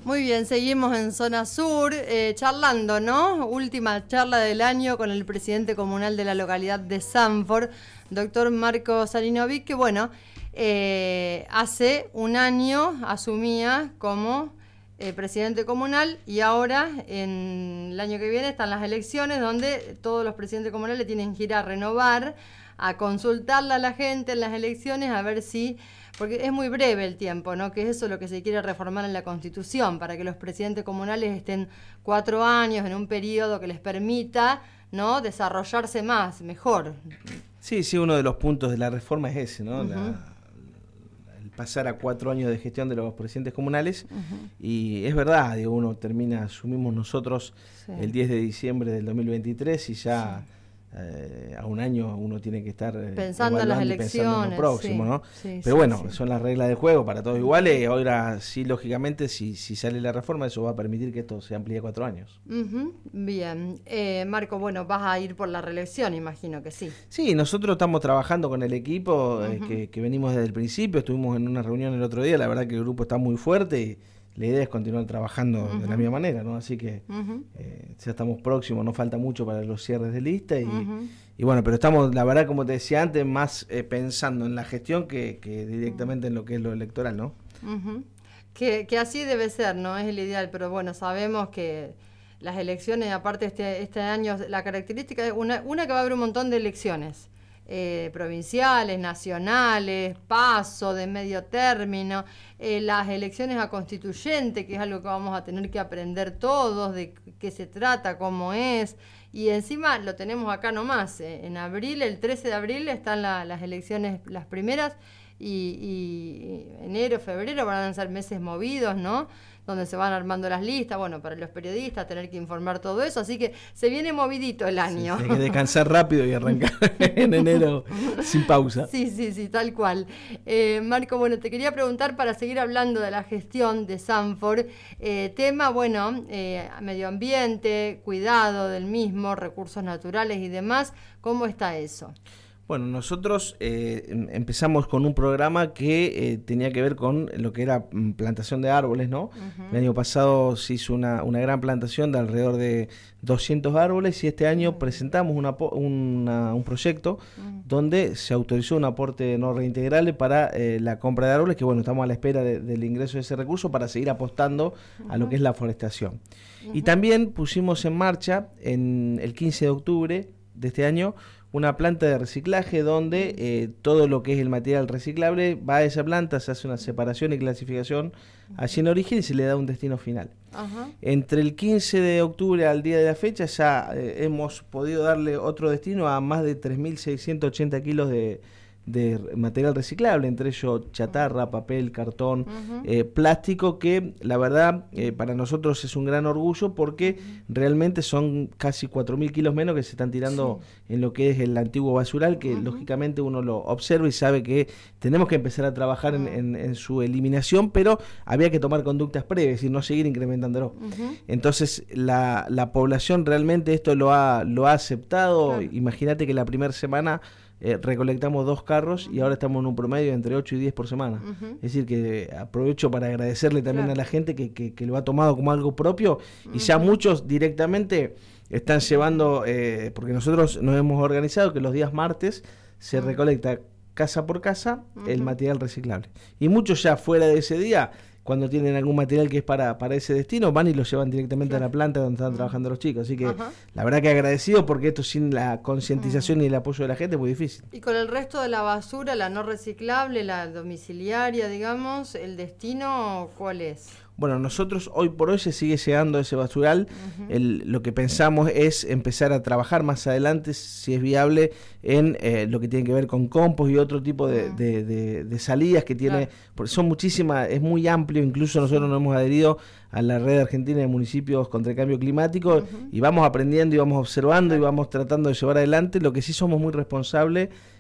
Muy bien, seguimos en Zona Sur, charlando, ¿no? Última charla del año con el presidente comunal de la localidad de Sanford, doctor Marco Sarinovic, que bueno, hace un año asumía como presidente comunal y ahora, en el año que viene, están las elecciones donde todos los presidentes comunales tienen que ir a renovar, a consultarle a la gente en las elecciones a ver si... Porque es muy breve el tiempo, ¿no? Que es eso lo que se quiere reformar en la Constitución, para que los presidentes comunales estén 4 años en un periodo que les permita, ¿no?, desarrollarse más, mejor. Sí, uno de los puntos de la reforma es ese, ¿no? El pasar a 4 años de gestión de los presidentes comunales. Y es verdad, digo, asumimos nosotros el 10 de diciembre del 2023 y ya... a un año uno tiene que estar pensando en las elecciones, pensando en lo próximo, ¿no? Pero bueno, son las reglas del juego para todos iguales. Ahora sí, lógicamente, si sale la reforma, eso va a permitir que esto se amplíe a 4 años. Bien. Marco, bueno, vas a ir por la reelección, imagino que sí. Sí, nosotros estamos trabajando con el equipo que venimos desde el principio. Estuvimos en una reunión el otro día, la verdad que el grupo está muy fuerte y la idea es continuar trabajando de la misma manera, ¿no? Así que ya estamos próximos, no falta mucho para los cierres de lista y bueno, pero estamos, la verdad, como te decía antes, más pensando en la gestión que directamente en lo que es lo electoral, ¿no? Que así debe ser, ¿no? Es el ideal, pero bueno, sabemos que las elecciones, aparte este año, la característica es una que va a haber un montón de elecciones. Provinciales, nacionales, paso de medio término, las elecciones a constituyente, que es algo que vamos a tener que aprender todos, de qué se trata, cómo es, y encima lo tenemos acá nomás, en abril, el 13 de abril están las elecciones, las primeras, y enero, febrero van a ser meses movidos, ¿no?, donde se van armando las listas, bueno, para los periodistas tener que informar todo eso, así que se viene movidito el año. Sí, hay que descansar rápido y arrancar en enero sin pausa. Sí, tal cual. Marco, bueno, te quería preguntar para seguir hablando de la gestión de Sanford, tema, bueno, medio ambiente, cuidado del mismo, recursos naturales y demás, ¿cómo está eso? Bueno, nosotros empezamos con un programa que tenía que ver con lo que era plantación de árboles, ¿no? El año pasado se hizo una gran plantación de alrededor de 200 árboles y este año presentamos un proyecto donde se autorizó un aporte no reintegrable para la compra de árboles, que bueno, estamos a la espera del ingreso de ese recurso para seguir apostando a lo que es la forestación. Y también pusimos en marcha en el 15 de octubre de este año una planta de reciclaje donde todo lo que es el material reciclable va a esa planta, se hace una separación y clasificación allí en origen y se le da un destino final. Entre el 15 de octubre al día de la fecha ya hemos podido darle otro destino a más de 3.680 kilos de material reciclable, entre ellos chatarra, papel, cartón, plástico, que la verdad para nosotros es un gran orgullo porque realmente son casi 4.000 kilos menos que se están tirando en lo que es el antiguo basural, que lógicamente uno lo observa y sabe que tenemos que empezar a trabajar en su eliminación, pero había que tomar conductas previas y no seguir incrementándolo. Entonces la población realmente esto lo ha aceptado. Imagínate que la primera semana recolectamos 2 carros y ahora estamos en un promedio de entre 8 y 10 por semana. Es decir, que aprovecho para agradecerle también a la gente que lo ha tomado como algo propio y ya muchos directamente están llevando, porque nosotros nos hemos organizado que los días martes se recolecta casa por casa el material reciclable. Y muchos ya fuera de ese día, cuando tienen algún material que es para ese destino, van y lo llevan directamente a la planta donde están trabajando los chicos. Así que la verdad que agradecido porque esto sin la concientización y el apoyo de la gente es muy difícil. Y con el resto de la basura, la no reciclable, la domiciliaria, digamos, ¿el destino cuál es? Bueno, nosotros hoy por hoy se sigue llegando ese basural. Lo que pensamos es empezar a trabajar más adelante, si es viable, en lo que tiene que ver con compost y otro tipo de salidas que tiene, porque son muchísimas, es muy amplio, incluso nosotros nos hemos adherido a la red argentina de municipios contra el cambio climático y vamos aprendiendo y vamos observando y vamos tratando de llevar adelante. Lo que sí somos muy responsables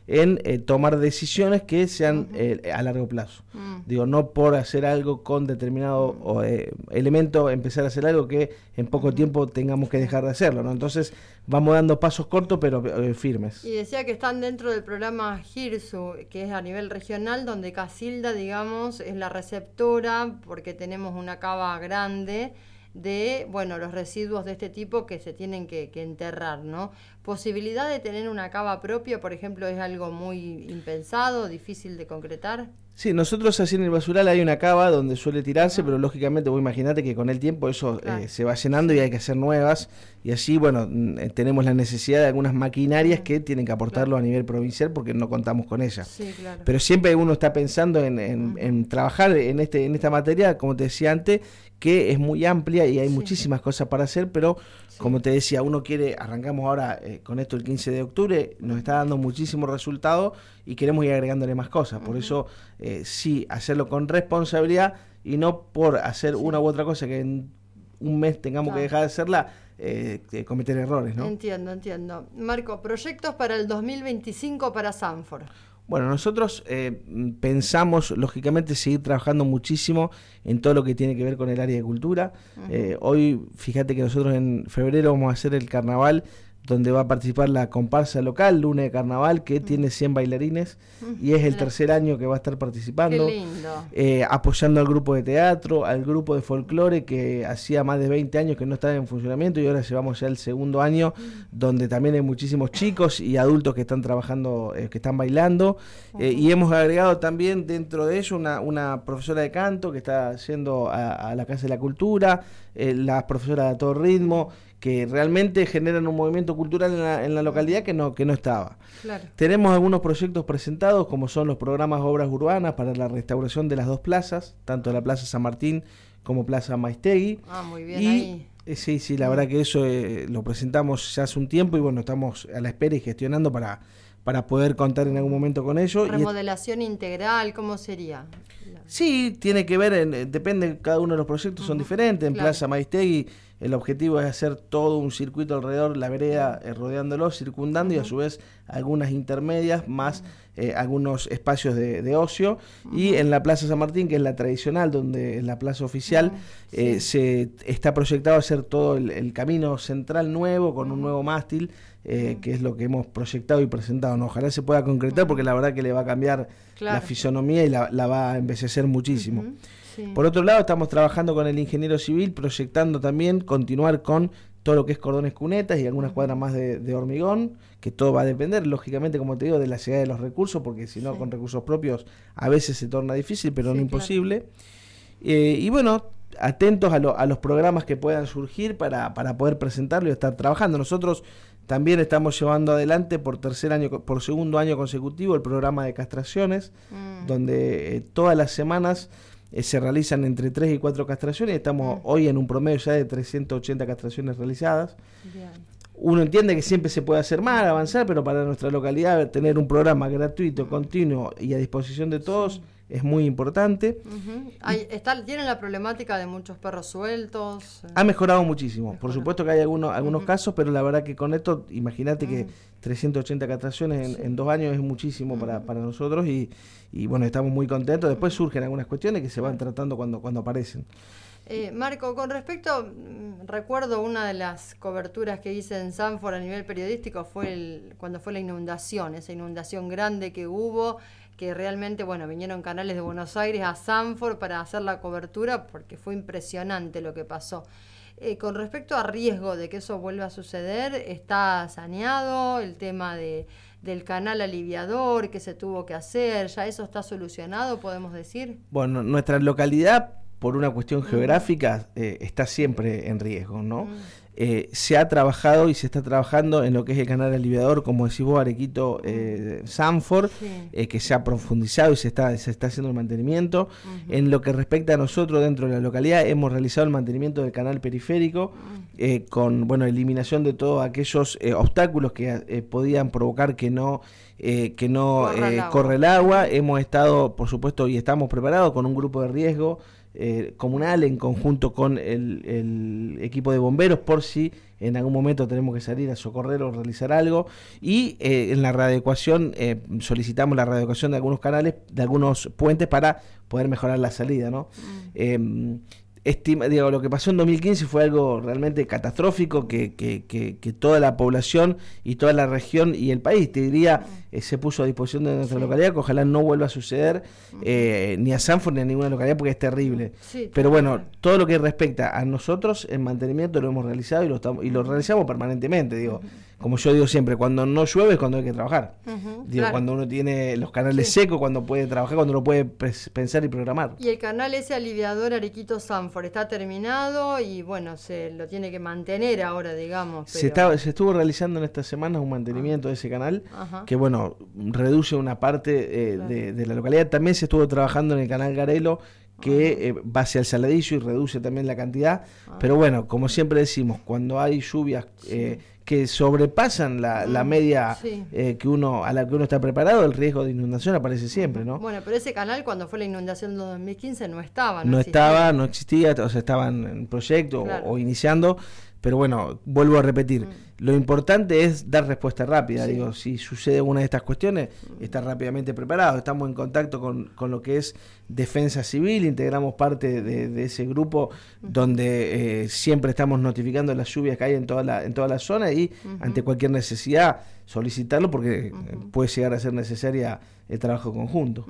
en tomar decisiones que sean a largo plazo. Digo, no por hacer algo con determinado elemento, empezar a hacer algo que en poco tiempo tengamos que dejar de hacerlo, ¿no? Entonces vamos dando pasos cortos pero firmes. Y decía que están dentro del programa GIRSU, que es a nivel regional, donde Casilda, digamos, es la receptora, porque tenemos una cava grande de, bueno, los residuos de este tipo que se tienen que enterrar, ¿no? ¿Posibilidad de tener una cava propia, por ejemplo, es algo muy impensado, difícil de concretar? Sí, nosotros así en el basural hay una cava donde suele tirarse, pero lógicamente vos imaginate que con el tiempo eso se va llenando y hay que hacer nuevas, y así, bueno, tenemos la necesidad de algunas maquinarias que tienen que aportarlo a nivel provincial porque no contamos con ellas. Sí, claro. Pero siempre uno está pensando en trabajar en esta materia, como te decía antes, que es muy amplia y hay muchísimas cosas para hacer, pero como te decía, uno quiere, arrancamos ahora con esto el 15 de octubre, nos está dando muchísimos resultados y queremos ir agregándole más cosas. Por eso, sí, hacerlo con responsabilidad y no por hacer una u otra cosa que en un mes tengamos que dejar de hacerla, cometer errores, ¿no? Entiendo. Marco, proyectos para el 2025 para Sanford. Bueno, nosotros pensamos, lógicamente, seguir trabajando muchísimo en todo lo que tiene que ver con el área de cultura. Hoy, fíjate que nosotros en febrero vamos a hacer el carnaval, donde va a participar la comparsa local, Luna de Carnaval, que tiene 100 bailarines, y es el tercer año que va a estar participando. Qué lindo. Apoyando al grupo de teatro, al grupo de folclore, que hacía más de 20 años que no estaba en funcionamiento, y ahora llevamos ya el segundo año, donde también hay muchísimos chicos y adultos que están trabajando, que están bailando, y hemos agregado también dentro de ello una profesora de canto que está yendo a la Casa de la Cultura, la profesora de todo ritmo, que realmente generan un movimiento cultural en la localidad que no estaba. Claro. Tenemos algunos proyectos presentados, como son los programas Obras Urbanas para la restauración de las dos plazas, tanto la Plaza San Martín como Plaza Maistegui. Muy bien, y ahí. Sí, la verdad que eso lo presentamos ya hace un tiempo y bueno, estamos a la espera y gestionando para poder contar en algún momento con ello. Remodelación integral, ¿cómo sería? Sí, tiene que ver, depende, cada uno de los proyectos son diferentes. En Plaza Maistegui el objetivo es hacer todo un circuito alrededor, la vereda rodeándolo, circundando, y a su vez algunas intermedias, más algunos espacios de ocio. Y en la Plaza San Martín, que es la tradicional, donde es la plaza oficial, se está proyectado hacer todo el camino central nuevo, con un nuevo mástil, que es lo que hemos proyectado y presentado, ¿no? Ojalá se pueda concretar, porque la verdad que le va a cambiar la fisonomía y la va a embellecer muchísimo. Por otro lado, estamos trabajando con el ingeniero civil, proyectando también continuar con todo lo que es cordones cunetas y algunas cuadras más de hormigón, que todo va a depender, lógicamente, como te digo, de la llegada de los recursos, porque si no, con recursos propios a veces se torna difícil, pero no imposible. Y bueno, atentos a los programas que puedan surgir para poder presentarlo y estar trabajando. Nosotros también estamos llevando adelante por segundo año consecutivo el programa de castraciones, donde todas las semanas se realizan entre 3 y 4 castraciones. Estamos hoy en un promedio ya de 380 castraciones realizadas. Bien. Uno entiende que siempre se puede hacer más, avanzar, pero para nuestra localidad tener un programa gratuito, continuo y a disposición de todos es muy importante. ¿Tienen la problemática de muchos perros sueltos? Ha mejorado muchísimo. Por supuesto que hay algunos casos, pero la verdad que con esto, imagínate que 380 castraciones en 2 años es muchísimo para nosotros y bueno, estamos muy contentos. Después surgen algunas cuestiones que se van tratando cuando aparecen. Marco, con respecto, recuerdo una de las coberturas que hice en Sanford a nivel periodístico cuando fue esa inundación grande que hubo, que realmente, vinieron canales de Buenos Aires a Sanford para hacer la cobertura porque fue impresionante lo que pasó. Con respecto a riesgo de que eso vuelva a suceder, ¿está saneado el tema del canal aliviador que se tuvo que hacer? ¿Ya eso está solucionado, podemos decir? Bueno, nuestra localidad, por una cuestión geográfica, está siempre en riesgo, ¿no? Se ha trabajado y se está trabajando en lo que es el canal aliviador, como decís vos, Arequito, Sanford, que se ha profundizado y se está haciendo el mantenimiento. En lo que respecta a nosotros dentro de la localidad, hemos realizado el mantenimiento del canal periférico, con eliminación de todos aquellos obstáculos que podían provocar que no corre el agua. Hemos estado, por supuesto, y estamos preparados con un grupo de riesgo comunal en conjunto con el equipo de bomberos, por si en algún momento tenemos que salir a socorrer o realizar algo. Y en la readecuación solicitamos la readecuación de algunos canales, de algunos puentes para poder mejorar la salida, ¿no? Lo que pasó en 2015 fue algo realmente catastrófico, que toda la población y toda la región y el país, te diría, se puso a disposición de nuestra localidad, que ojalá no vuelva a suceder ni a Sanford ni a ninguna localidad, porque es terrible. Pero bueno, todo lo que respecta a nosotros, el mantenimiento lo hemos realizado y lo realizamos permanentemente, digo. Como yo digo siempre, cuando no llueve es cuando hay que trabajar. Cuando uno tiene los canales secos, cuando puede trabajar, cuando lo puede pensar y programar. Y el canal ese aliviador Arequito-Sanford está terminado y bueno, se lo tiene que mantener ahora, digamos. Pero... Se estuvo realizando en estas semanas un mantenimiento de ese canal, que bueno, reduce una parte de la localidad. También se estuvo trabajando en el canal Garelo, que va hacia el Saladillo y reduce también la cantidad. Pero bueno, como siempre decimos, cuando hay lluvias que sobrepasan la media a la que uno está preparado, el riesgo de inundación aparece siempre, ¿no? Bueno, pero ese canal cuando fue la inundación de 2015 no estaba. No existía, o sea, estaban en proyecto o iniciando. Pero bueno, vuelvo a repetir, lo importante es dar respuesta rápida. Digo, si sucede una de estas cuestiones, estar rápidamente preparado. Estamos en contacto con lo que es Defensa Civil, integramos parte de ese grupo donde siempre estamos notificando las lluvias que hay en toda la zona y ante cualquier necesidad solicitarlo, porque puede llegar a ser necesaria el trabajo conjunto.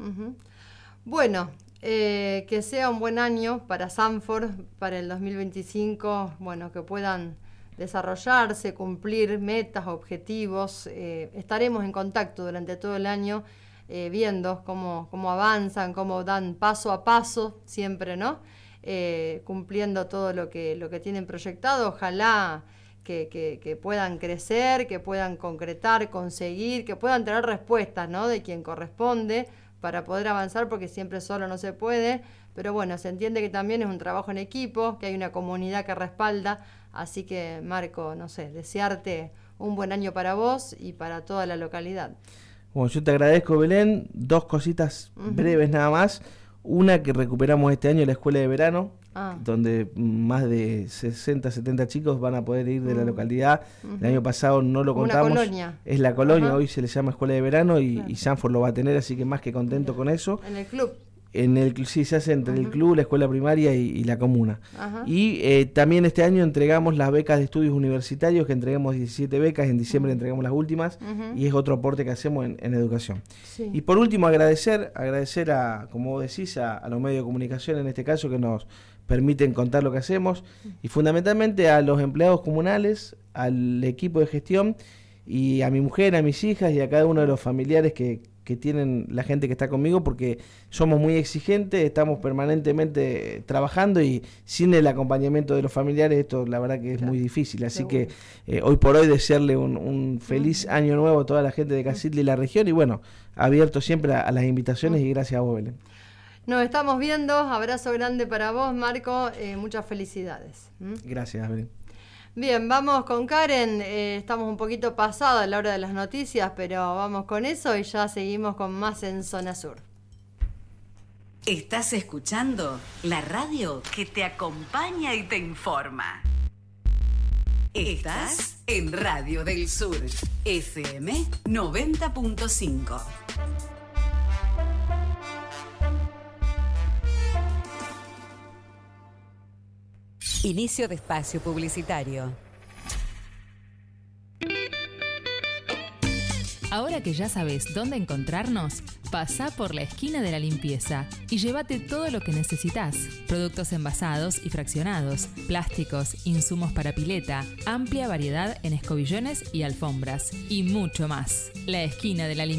Bueno, que sea un buen año para Sanford, para el 2025, bueno, que puedan desarrollarse, cumplir metas, objetivos. Estaremos en contacto durante todo el año, viendo cómo avanzan, cómo dan paso a paso, siempre, ¿no? Cumpliendo todo lo que tienen proyectado. Ojalá que puedan crecer, que puedan concretar, conseguir, que puedan tener respuestas, ¿no?, de quien corresponde, para poder avanzar, porque siempre solo no se puede, pero bueno, se entiende que también es un trabajo en equipo, que hay una comunidad que respalda, así que Marco, no sé, desearte un buen año para vos y para toda la localidad. Bueno, yo te agradezco, Belén, 2 cositas breves nada más. Una, que recuperamos este año la escuela de verano, donde más de 60, 70 chicos van a poder ir de la localidad. El año pasado no lo contamos. Una colonia. Es la colonia, hoy se le llama escuela de verano y Sanford lo va a tener, así que más que contento con eso. En el club. Sí, se hace entre el club, la escuela primaria y la comuna. Y también este año entregamos las becas de estudios universitarios, que entregamos 17 becas, en diciembre entregamos las últimas, y es otro aporte que hacemos en educación. Y por último, agradecer como vos decís, a los medios de comunicación en este caso, que nos permiten contar lo que hacemos, y fundamentalmente a los empleados comunales, al equipo de gestión, y a mi mujer, a mis hijas y a cada uno de los familiares que tienen la gente que está conmigo, porque somos muy exigentes, estamos permanentemente trabajando y sin el acompañamiento de los familiares esto la verdad que es muy difícil, así que hoy por hoy desearle un feliz año nuevo a toda la gente de Casilda y la región, y bueno, abierto siempre a las invitaciones y gracias a vos, Belén. Nos estamos viendo, abrazo grande para vos, Marco, muchas felicidades. Gracias, Belén. Bien, vamos con Karen, estamos un poquito pasados a la hora de las noticias, pero vamos con eso y ya seguimos con más en Zona Sur. Estás escuchando la radio que te acompaña y te informa. Estás en Radio del Sur, FM 90.5. Inicio de espacio publicitario. Ahora que ya sabes dónde encontrarnos, pasá por la esquina de la limpieza y llévate todo lo que necesitas. Productos envasados y fraccionados, plásticos, insumos para pileta, amplia variedad en escobillones y alfombras y mucho más. La esquina de la limpieza.